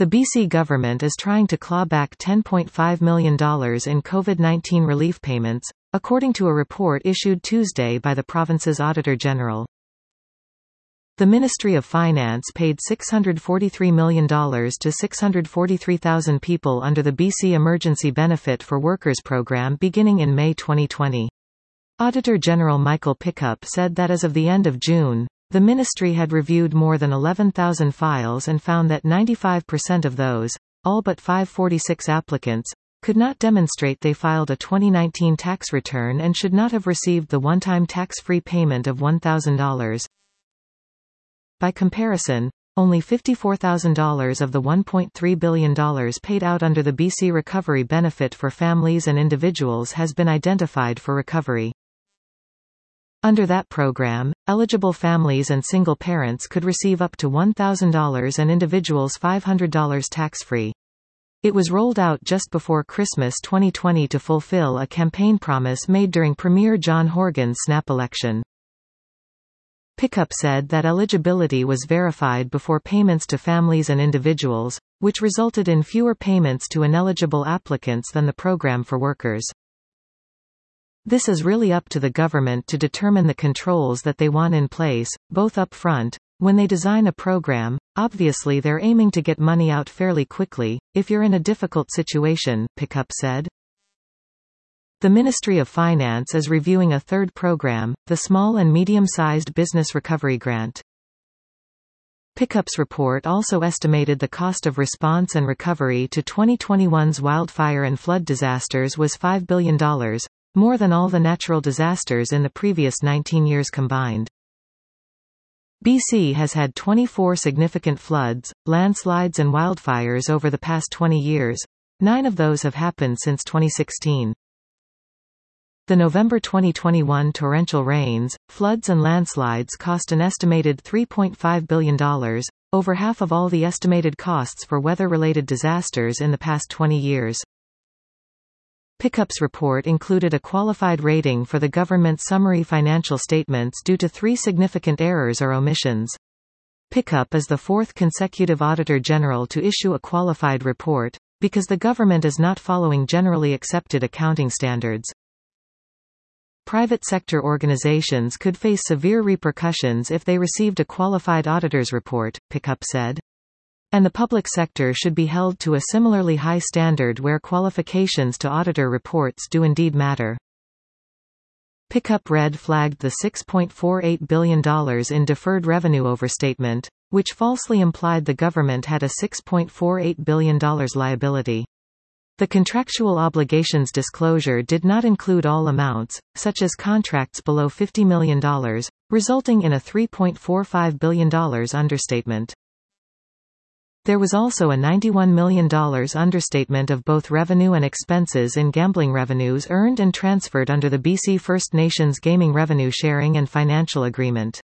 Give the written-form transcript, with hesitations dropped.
The BC government is trying to claw back $10.5 million in COVID-19 relief payments, according to a report issued Tuesday by the province's Auditor General. The Ministry of Finance paid $643 million to 643,000 people under the BC Emergency Benefit for Workers program beginning in May 2020. Auditor General Michael Pickup said that as of the end of June, the ministry had reviewed more than 11,000 files and found that 95% of those, all but 546 applicants, could not demonstrate they filed a 2019 tax return and should not have received the one-time tax-free payment of $1,000. By comparison, only $54,000 of the $1.3 billion paid out under the BC Recovery Benefit for families and individuals has been identified for recovery. Under that program, eligible families and single parents could receive up to $1,000 and individuals $500 tax-free. It was rolled out just before Christmas 2020 to fulfill a campaign promise made during Premier John Horgan's snap election. Pickup said that eligibility was verified before payments to families and individuals, which resulted in fewer payments to ineligible applicants than the program for workers. This is really up to the government to determine the controls that they want in place, both up front, when they design a program. Obviously they're aiming to get money out fairly quickly, if you're in a difficult situation, Pickup said. The Ministry of Finance is reviewing a third program, the Small and Medium-Sized Business Recovery Grant. Pickup's report also estimated the cost of response and recovery to 2021's wildfire and flood disasters was $5 billion, more than all the natural disasters in the previous 19 years combined. BC has had 24 significant floods, landslides and wildfires over the past 20 years. 9 of those have happened since 2016. The November 2021 torrential rains, floods and landslides cost an estimated $3.5 billion, over half of all the estimated costs for weather-related disasters in the past 20 years. Pickup's report included a qualified rating for the government's summary financial statements due to 3 significant errors or omissions. Pickup is the 4th consecutive Auditor General to issue a qualified report, because the government is not following generally accepted accounting standards. Private sector organizations could face severe repercussions if they received a qualified auditor's report, Pickup said. And the public sector should be held to a similarly high standard where qualifications to auditor reports do indeed matter. Pickup red flagged the $6.48 billion in deferred revenue overstatement, which falsely implied the government had a $6.48 billion liability. The contractual obligations disclosure did not include all amounts, such as contracts below $50 million, resulting in a $3.45 billion understatement. There was also a $91 million understatement of both revenue and expenses in gambling revenues earned and transferred under the BC First Nations Gaming Revenue Sharing and Financial Agreement.